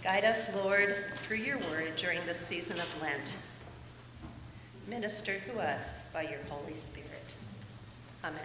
Guide us, Lord, through your word during this season of Lent. Minister to us by your Holy Spirit. Amen.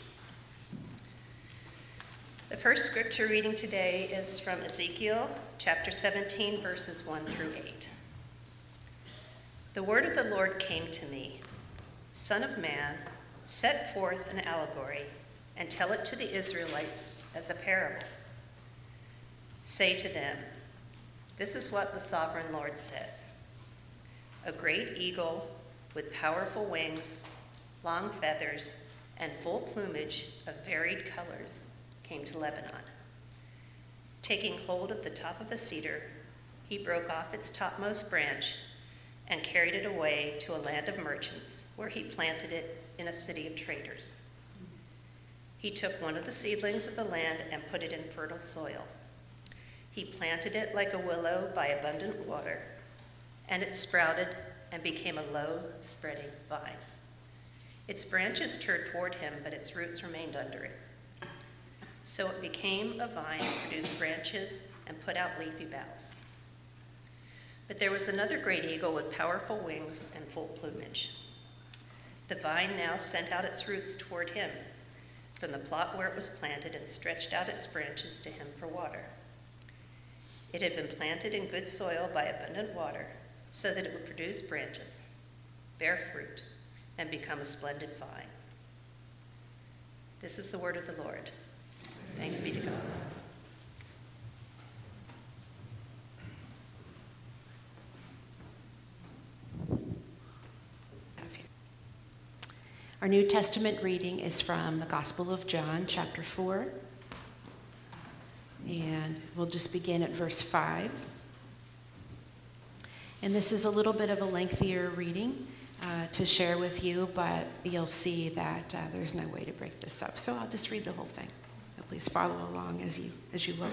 The first scripture reading today is from Ezekiel chapter 17, verses 1 through 8. The word of the Lord came to me, Son of man, set forth an allegory and tell it to the Israelites as a parable. Say to them, this is what the sovereign Lord says. A great eagle with powerful wings, long feathers, and full plumage of varied colors came to Lebanon. Taking hold of the top of a cedar, he broke off its topmost branch and carried it away to a land of merchants, where he planted it in a city of traders. He took one of the seedlings of the land and put it in fertile soil. He planted it like a willow by abundant water, and it sprouted and became a low, spreading vine. Its branches turned toward him, but its roots remained under it. So it became a vine, produced branches, and put out leafy boughs. But there was another great eagle with powerful wings and full plumage. The vine now sent out its roots toward him from the plot where it was planted and stretched out its branches to him for water. It had been planted in good soil by abundant water, so that it would produce branches, bear fruit, and become a splendid vine. This is the word of the Lord. Thanks be to God. Our New Testament reading is from the Gospel of John, chapter 4. And we'll just begin at verse 5. And this is a little bit of a lengthier reading to share with you, but you'll see that there's no way to break this up. So I'll just read the whole thing. So please follow along as you will.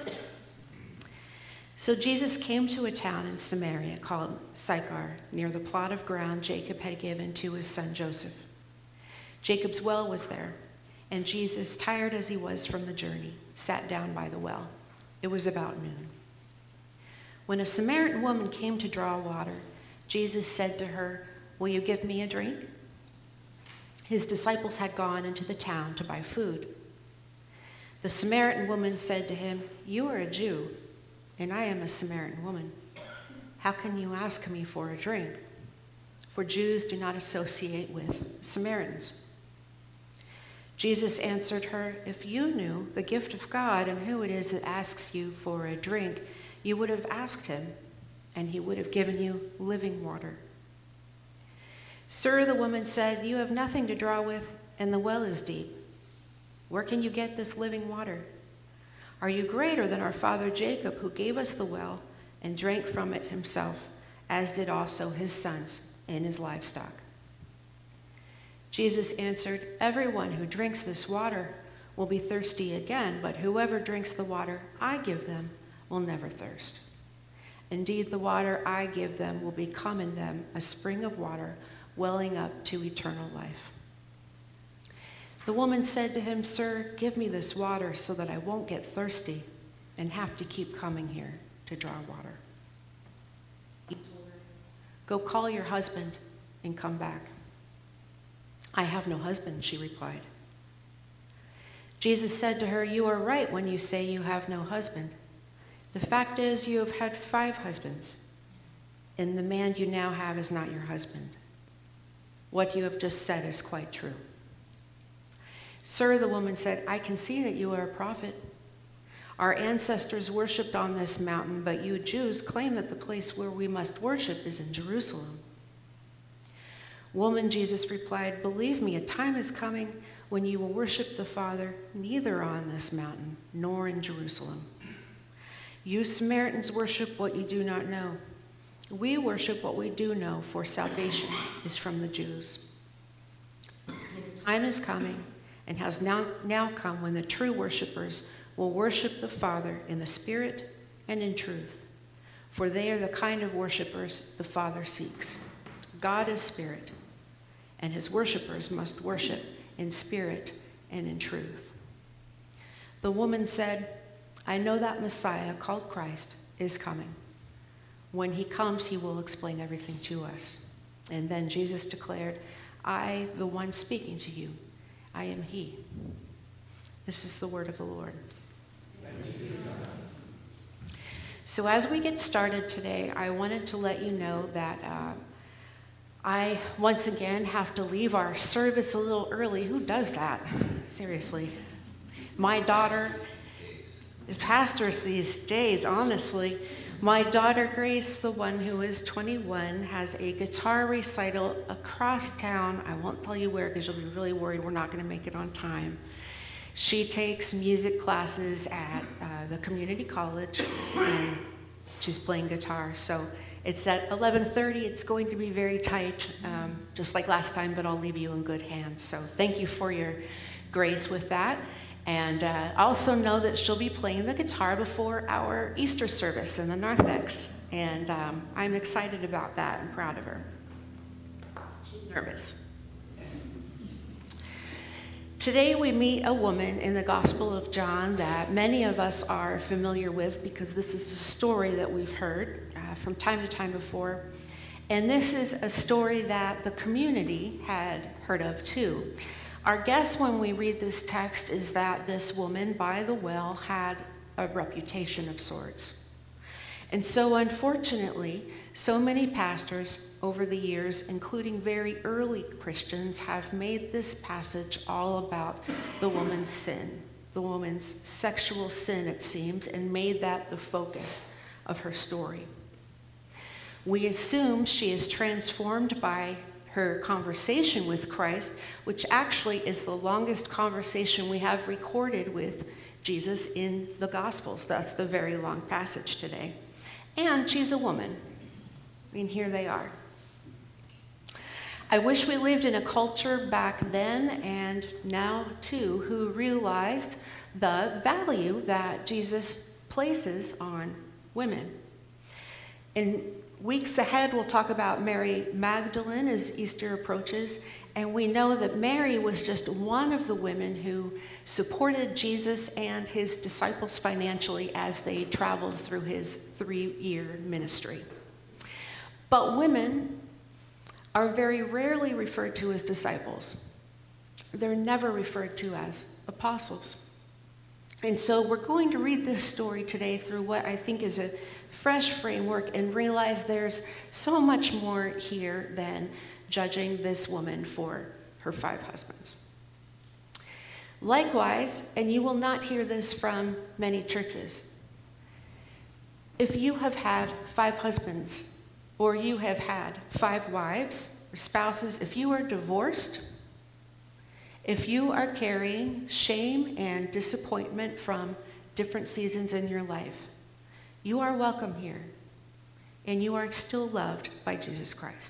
So Jesus came to a town in Samaria called Sychar, near the plot of ground Jacob had given to his son Joseph. Jacob's well was there, and Jesus, tired as he was from the journey, sat down by the well. It was about noon. When a Samaritan woman came to draw water, Jesus said to her, "Will you give me a drink?" His disciples had gone into the town to buy food. The Samaritan woman said to him, "You are a Jew, and I am a Samaritan woman. How can you ask me for a drink?" For Jews do not associate with Samaritans. Jesus answered her, "If you knew the gift of God and who it is that asks you for a drink, you would have asked him, and he would have given you living water." "Sir," the woman said, "you have nothing to draw with, and the well is deep. Where can you get this living water? Are you greater than our father Jacob, who gave us the well and drank from it himself, as did also his sons and his livestock?" Jesus answered, "Everyone who drinks this water will be thirsty again, but whoever drinks the water I give them will never thirst. Indeed, the water I give them will become in them a spring of water welling up to eternal life." The woman said to him, "Sir, give me this water so that I won't get thirsty and have to keep coming here to draw water." He told her, "Go call your husband and come back." "I have no husband," she replied. Jesus said to her, "You are right when you say you have no husband. The fact is, you have had 5 husbands, and the man you now have is not your husband. What you have just said is quite true." "Sir," the woman said, "I can see that you are a prophet. Our ancestors worshipped on this mountain, but you Jews claim that the place where we must worship is in Jerusalem." "Woman," Jesus replied, "believe me, a time is coming when you will worship the Father neither on this mountain nor in Jerusalem. You Samaritans worship what you do not know. We worship what we do know, for salvation is from the Jews. The time is coming and has now come when the true worshipers will worship the Father in the Spirit and in truth, for they are the kind of worshipers the Father seeks. God is spirit, and his worshipers must worship in spirit and in truth." The woman said, "I know that Messiah, called Christ, is coming. When he comes, he will explain everything to us. And then Jesus declared, I, the one speaking to you, I am he. This is the word of the Lord. So as we get started today, I wanted to let you know that I, once again, have to leave our service a little early. Who does that? Seriously. My daughter, pastors these days, honestly. My daughter Grace, the one who is 21, has a guitar recital across town. I won't tell you where because you'll be really worried we're not going to make it on time. She takes music classes at the community college, and she's playing guitar. So it's at 11:30. It's going to be very tight, just like last time, but I'll leave you in good hands. So thank you for your grace with that. And also know that she'll be playing the guitar before our Easter service in the narthex. And I'm excited about that and proud of her. She's nervous. Today we meet a woman in the Gospel of John that many of us are familiar with because this is a story that we've heard from time to time before. And this is a story that the community had heard of too. Our guess when we read this text is that this woman by the well had a reputation of sorts. And so unfortunately, so many pastors over the years, including very early Christians, have made this passage all about the woman's sin, the woman's sexual sin, it seems, and made that the focus of her story. We assume she is transformed by her conversation with Christ, which actually is the longest conversation we have recorded with Jesus in the Gospels. That's the very long passage today. And she's a woman. I mean, here they are. I wish we lived in a culture back then and now too who realized the value that Jesus places on women. In weeks ahead, we'll talk about Mary Magdalene as Easter approaches, and we know that Mary was just one of the women who supported Jesus and his disciples financially as they traveled through his 3-year ministry. But women are very rarely referred to as disciples. They're never referred to as apostles. And so we're going to read this story today through what I think is a fresh framework and realize there's so much more here than judging this woman for her 5 husbands. Likewise, and you will not hear this from many churches, if you have had 5 husbands or you have had 5 wives or spouses, if you are divorced, if you are carrying shame and disappointment from different seasons in your life, you are welcome here, and you are still loved by Jesus Christ.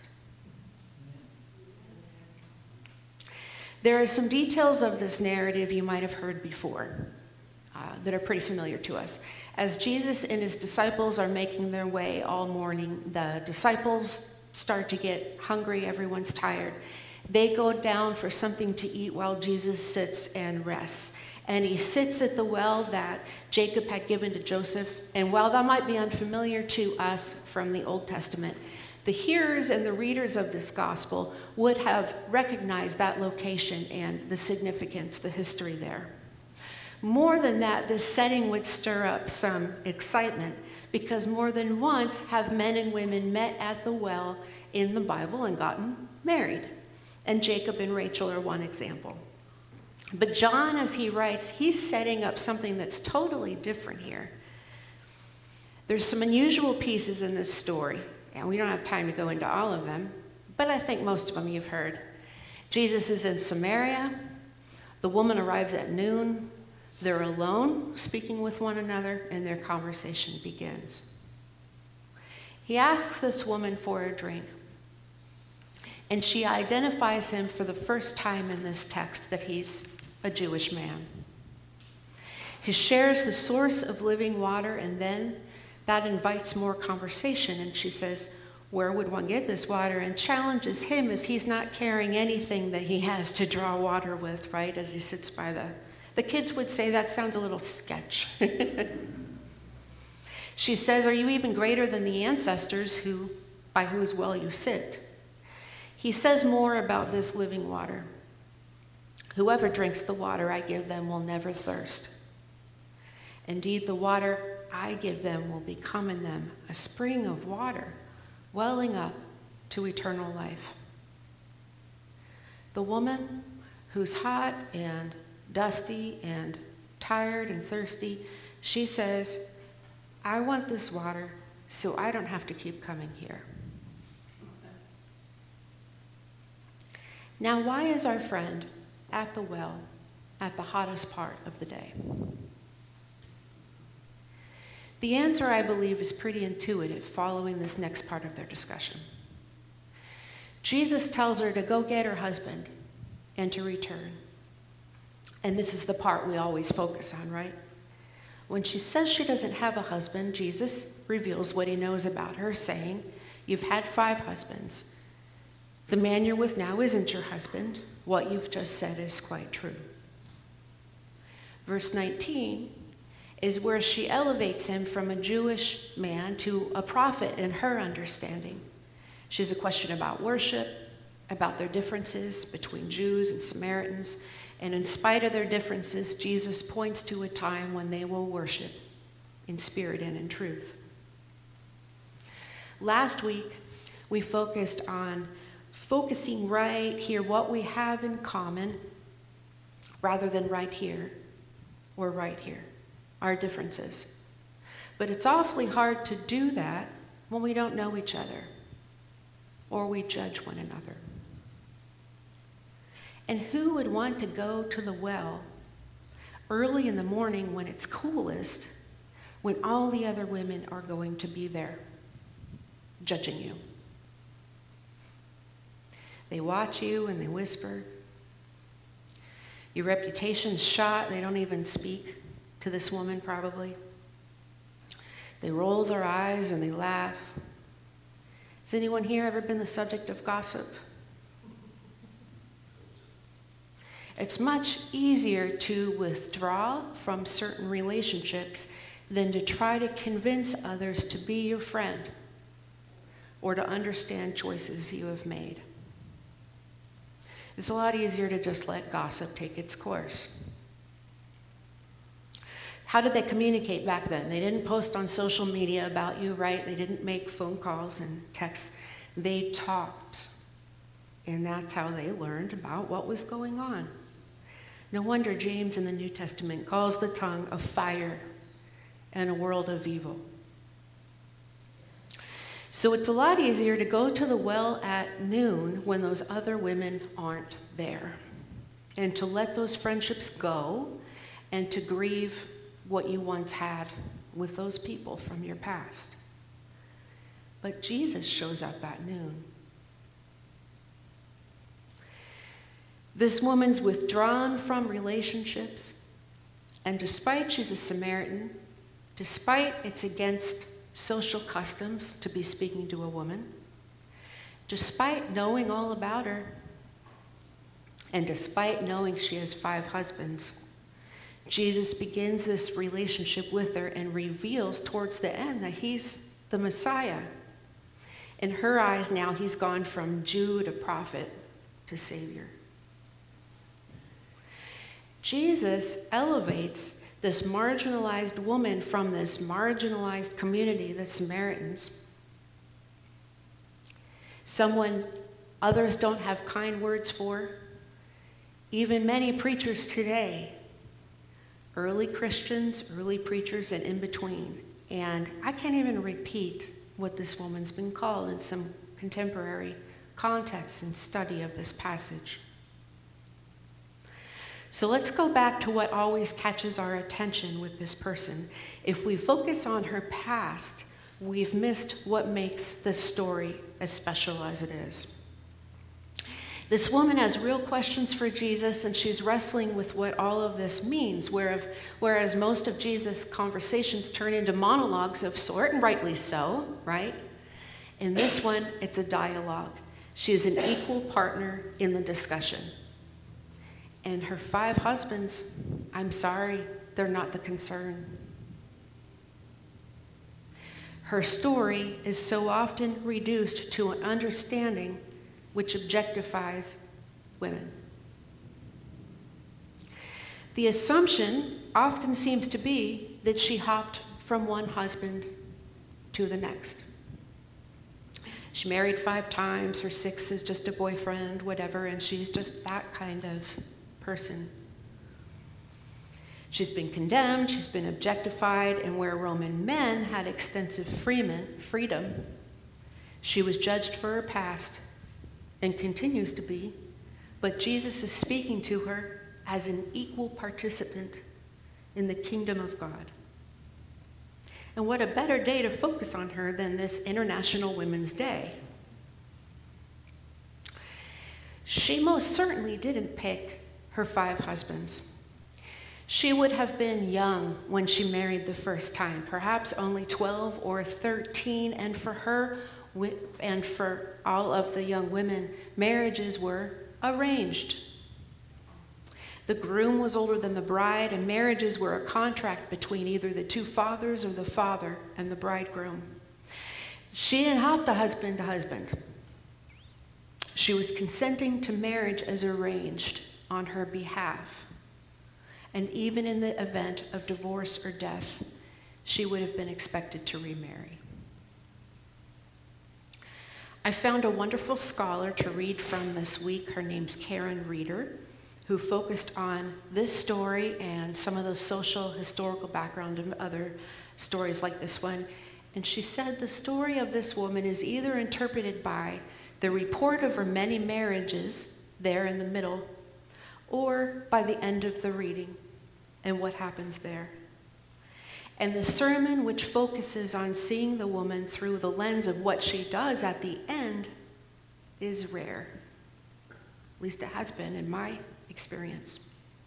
There are some details of this narrative you might have heard before that are pretty familiar to us. As Jesus and his disciples are making their way all morning, the disciples start to get hungry, everyone's tired. They go down for something to eat while Jesus sits and rests. And he sits at the well that Jacob had given to Joseph. And while that might be unfamiliar to us from the Old Testament, the hearers and the readers of this gospel would have recognized that location and the significance, the history there. More than that, this setting would stir up some excitement because more than once have men and women met at the well in the Bible and gotten married. And Jacob and Rachel are one example. But John, as he writes, he's setting up something that's totally different here. There's some unusual pieces in this story, and we don't have time to go into all of them, but I think most of them you've heard. Jesus is in Samaria. The woman arrives at noon. They're alone, speaking with one another, and their conversation begins. He asks this woman for a drink, and she identifies him for the first time in this text that he's a Jewish man. He shares the source of living water, and then that invites more conversation. And she says, where would one get this water? And challenges him as he's not carrying anything that he has to draw water with, right? As he sits by the kids would say that sounds a little sketch. She says, "Are you even greater than the ancestors by whose well you sit?" He says more about this living water. "Whoever drinks the water I give them will never thirst. Indeed, the water I give them will become in them a spring of water, welling up to eternal life." The woman who's hot and dusty and tired and thirsty, she says, "I want this water so I don't have to keep coming here." Now, why is our friend at the well at the hottest part of the day? The answer, I believe, is pretty intuitive following this next part of their discussion. Jesus tells her to go get her husband and to return. And this is the part we always focus on, right? When she says she doesn't have a husband, Jesus reveals what he knows about her, saying, "You've had 5 husbands. The man you're with now isn't your husband. What you've just said is quite true." Verse 19 is where she elevates him from a Jewish man to a prophet in her understanding. She's a question about worship, about their differences between Jews and Samaritans, and in spite of their differences, Jesus points to a time when they will worship in spirit and in truth. Last week, we focused on focusing right here, what we have in common, rather than right here or right here, our differences. But it's awfully hard to do that when we don't know each other or we judge one another. And who would want to go to the well early in the morning when it's coolest, when all the other women are going to be there judging you? They watch you and they whisper. Your reputation's shot. They don't even speak to this woman, probably. They roll their eyes and they laugh. Has anyone here ever been the subject of gossip? It's much easier to withdraw from certain relationships than to try to convince others to be your friend or to understand choices you have made. It's a lot easier to just let gossip take its course. How did they communicate back then? They didn't post on social media about you, right? They didn't make phone calls and texts. They talked. And that's how they learned about what was going on. No wonder James in the New Testament calls the tongue a fire and a world of evil. So it's a lot easier to go to the well at noon when those other women aren't there, and to let those friendships go and to grieve what you once had with those people from your past. But Jesus shows up at noon. This woman's withdrawn from relationships, and despite she's a Samaritan, despite it's against social customs to be speaking to a woman, despite knowing all about her, and despite knowing she has 5 husbands, Jesus begins this relationship with her and reveals towards the end that he's the Messiah. In her eyes now, he's gone from Jew to prophet to Savior. Jesus elevates this marginalized woman from this marginalized community, the Samaritans. Someone others don't have kind words for. Even many preachers today, early Christians, early preachers, and in between. And I can't even repeat what this woman's been called in some contemporary context and study of this passage. So let's go back to what always catches our attention with this person. If we focus on her past, we've missed what makes this story as special as it is. This woman has real questions for Jesus, and she's wrestling with what all of this means, whereas most of Jesus' conversations turn into monologues of sort, and rightly so, right? In this one, it's a dialogue. She is an equal partner in the discussion. And her 5 husbands, I'm sorry, they're not the concern. Her story is so often reduced to an understanding which objectifies women. The assumption often seems to be that she hopped from one husband to the next. She married 5 times, her 6th is just a boyfriend, whatever, and she's just that kind of person. She's been condemned, she's been objectified, and where Roman men had extensive freedom, she was judged for her past and continues to be, but Jesus is speaking to her as an equal participant in the kingdom of God. And what a better day to focus on her than this International Women's Day. She most certainly didn't pick her 5 husbands. She would have been young when she married the first time, perhaps only 12 or 13, and for her and for all of the young women, marriages were arranged. The groom was older than the bride, and marriages were a contract between either the 2 fathers or the father and the bridegroom. She didn't hop the husband to husband. She was consenting to marriage as arranged on her behalf. And even in the event of divorce or death, she would have been expected to remarry. I found a wonderful scholar to read from this week. Her name's Karen Reeder, who focused on this story and some of the social, historical background of other stories like this one. And she said the story of this woman is either interpreted by the report of her many marriages there in the middle, or by the end of the reading and what happens there. And the sermon, which focuses on seeing the woman through the lens of what she does at the end, is rare. At least it has been in my experience.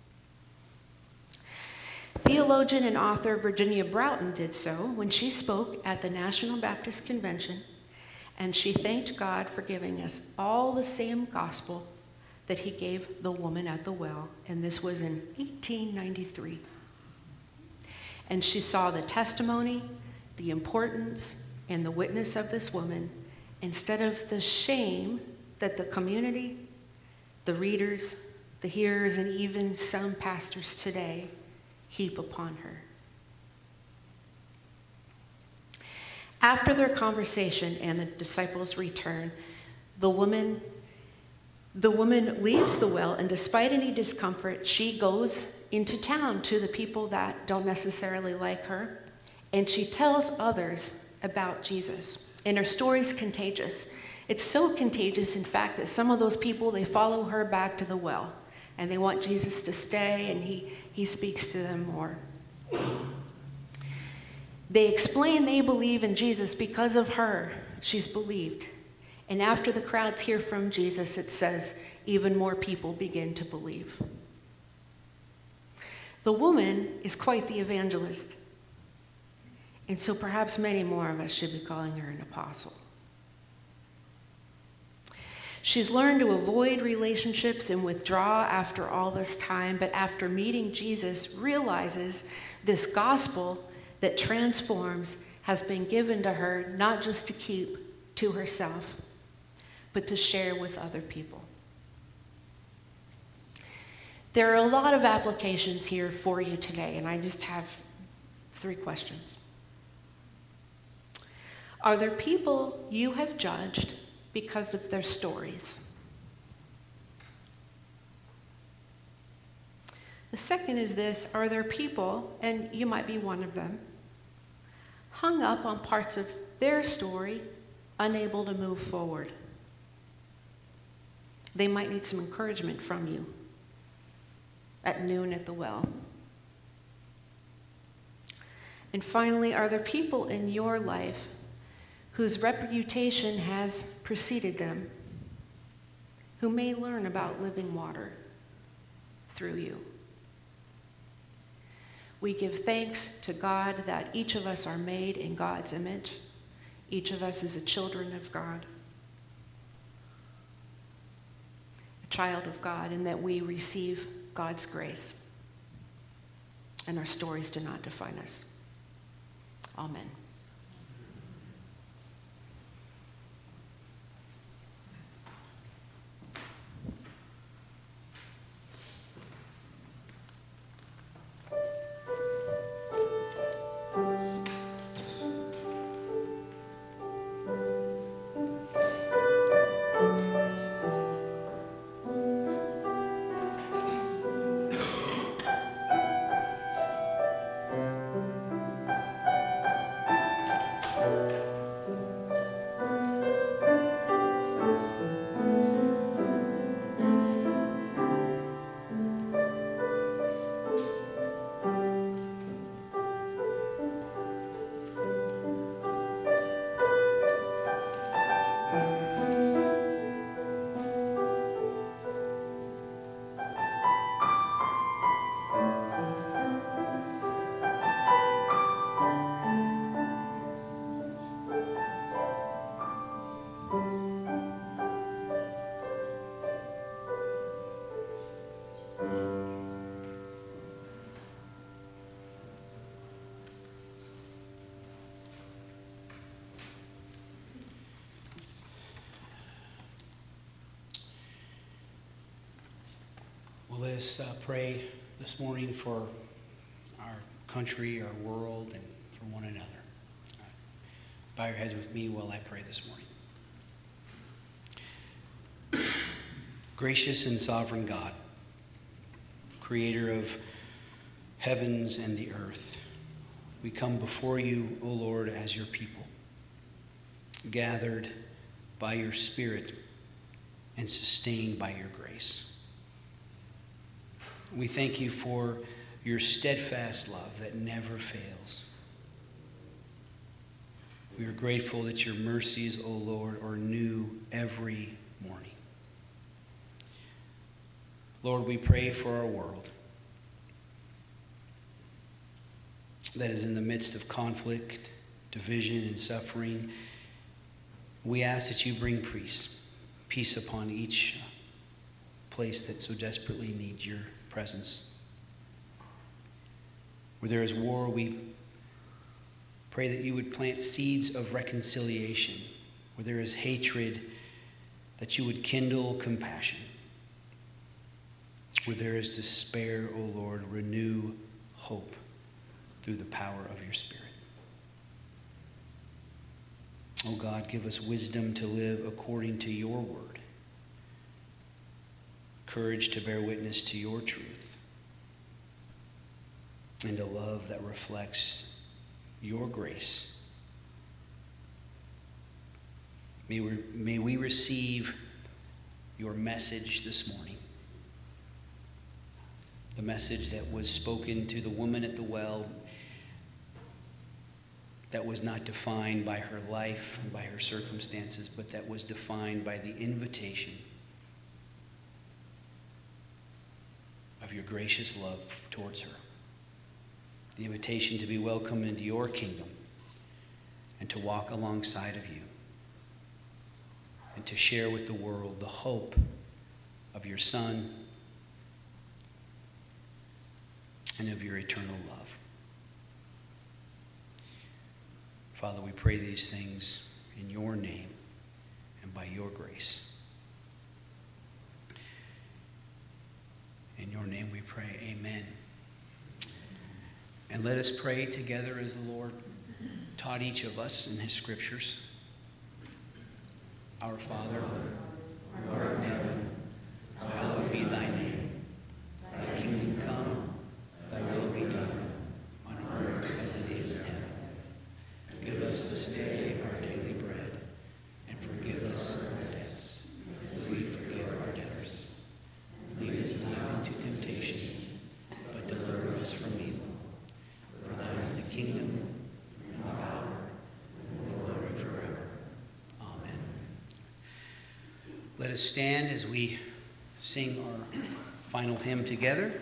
Theologian and author Virginia Broughton did so when she spoke at the National Baptist Convention, and she thanked God for giving us all the same gospel that he gave the woman at the well, and this was in 1893. And she saw the testimony, the importance, and the witness of this woman instead of the shame that the community, the readers, the hearers, and even some pastors today heap upon her. After their conversation and the disciples' return, the woman leaves the well, and despite any discomfort, she goes into town to the people that don't necessarily like her, and she tells others about Jesus. And her story's contagious. It's so contagious, in fact, that some of those people, they follow her back to the well, and they want Jesus to stay, and he speaks to them more. They explain they believe in Jesus because of her. She's believed. And after the crowds hear from Jesus, it says, even more people begin to believe. The woman is quite the evangelist. And so perhaps many more of us should be calling her an apostle. She's learned to avoid relationships and withdraw after all this time, but after meeting Jesus, realizes this gospel that transforms has been given to her not just to keep to herself, but to share with other people. There are a lot of applications here for you today, and I just have 3 questions. Are there people you have judged because of their stories? The second is this: are there people, and you might be one of them, hung up on parts of their story, unable to move forward? They might need some encouragement from you at noon at the well. And finally, are there people in your life whose reputation has preceded them, who may learn about living water through you? We give thanks to God that each of us are made in God's image. Each of us is a children of God, a child of God, and that we receive God's grace. And our stories do not define us. Amen. Let us pray this morning for our country, our world, and for one another. Bow your heads with me while I pray this morning. Gracious and sovereign God, creator of heavens and the earth, we come before you, O Lord, as your people, gathered by your Spirit and sustained by your grace. We thank you for your steadfast love that never fails. We are grateful that your mercies, O Lord, are new every morning. Lord, we pray for our world that is in the midst of conflict, division, and suffering. We ask that you bring peace upon each place that so desperately needs your presence. Where there is war, we pray that you would plant seeds of reconciliation. Where there is hatred, that you would kindle compassion. Where there is despair, O Lord, renew hope through the power of your Spirit. O God, give us wisdom to live according to your word, courage to bear witness to your truth, and a love that reflects your grace. May we receive your message this morning, the message that was spoken to the woman at the well, that was not defined by her life and by her circumstances, but that was defined by the invitation of your gracious love towards her. The invitation to be welcomed into your kingdom and to walk alongside of you and to share with the world the hope of your Son and of your eternal love. Father, we pray these things in your name and by your grace. In your name we pray, amen. And let us pray together as the Lord taught each of us in his scriptures. Our Father, who art in heaven, hallowed be thy name. Thy kingdom come, thy will be done, on earth as it is in heaven. Give us this day our daily bread, and forgive us our debts, as we forgive our debtors. Lead us not into temptation, but deliver us from evil. For thine is the kingdom, and the power, and the glory forever. Amen. Let us stand as we sing our final hymn together.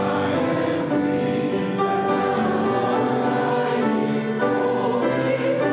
Holy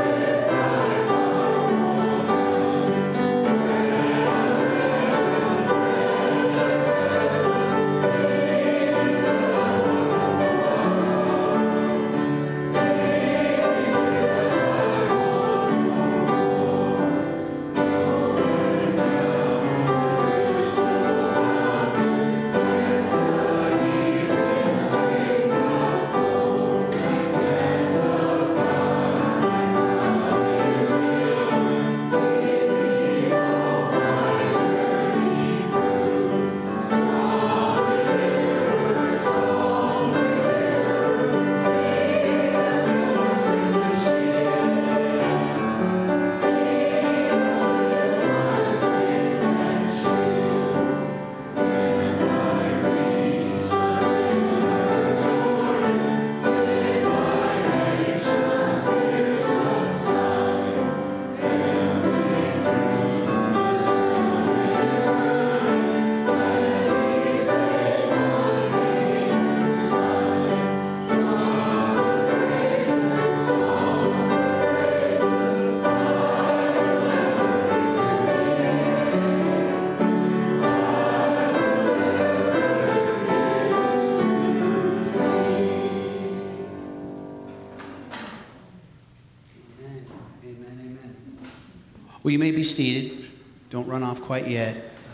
Amen, amen. Well, you may be seated. Don't run off quite yet.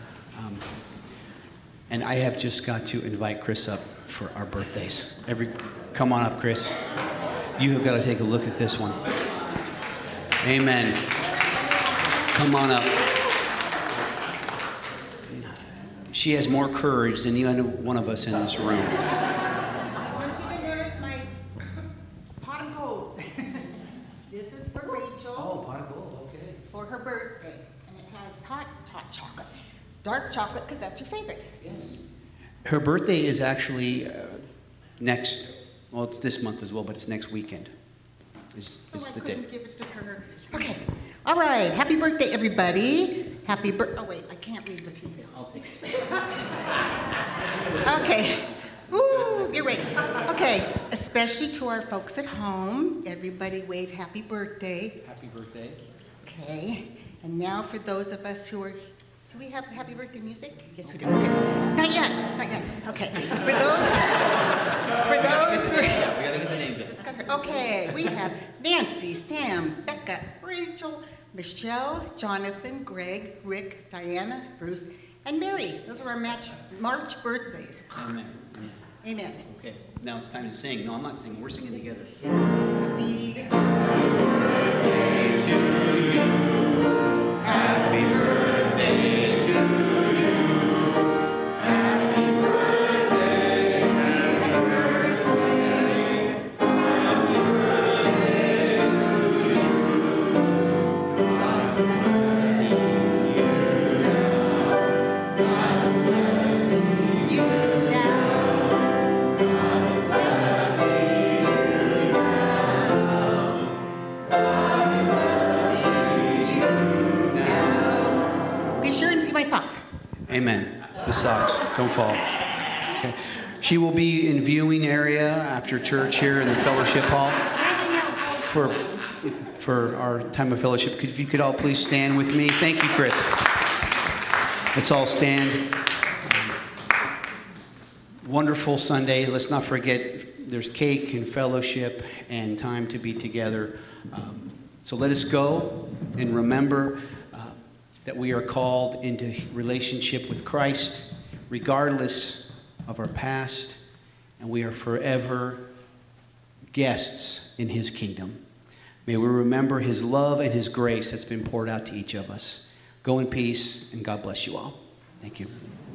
And I have just got to invite Chris up for our birthdays. Come on up, Chris. You have got to take a look at this one. Amen. Come on up. She has more courage than any one of us in this room. I want you to notice my pot of gold. This is for Rachel. Oh, pot of gold, okay. For her birthday. And it has hot chocolate. Dark chocolate, because that's her favorite. Yes. Her birthday is actually next, well, it's this month as well, but it's next weekend. So Is I the day. couldn't give it to her. Okay. All right. Happy birthday, everybody. Happy birthday. Oh, wait. I can't read the keys. I'll take it. Okay. Ooh, get ready. Okay. Especially to our folks at home. Everybody wave happy birthday. Happy birthday. Okay. And now for those of us who are, do we have happy birthday music? Yes, we do. Okay. Not yet. Not yet. Okay. For those, We gotta get the names up. okay, we have Nancy, Sam, Becca, Rachel, Michelle, Jonathan, Greg, Rick, Diana, Bruce, and Mary. Those are our March birthdays. Amen. Amen. Okay, now it's time to sing. No, I'm not singing. We're singing together. Happy Happy birthday to you. Happy birthday. Happy birthday. Happy birthday to you. God bless you now. God bless you now. God bless you now. God bless you now. Be sure and see my socks. Amen. The socks. Don't fall. Okay. She will be in viewing area after church here in the fellowship hall for our time of fellowship. If you could all please stand with me. Thank you, Chris. Let's all stand. Wonderful Sunday. Let's not forget there's cake and fellowship and time to be together. So let us go and remember that we are called into relationship with Christ regardless of our past, and we are forever guests in his kingdom. May we remember his love and his grace that's been poured out to each of us. Go in peace, and God bless you all. Thank you.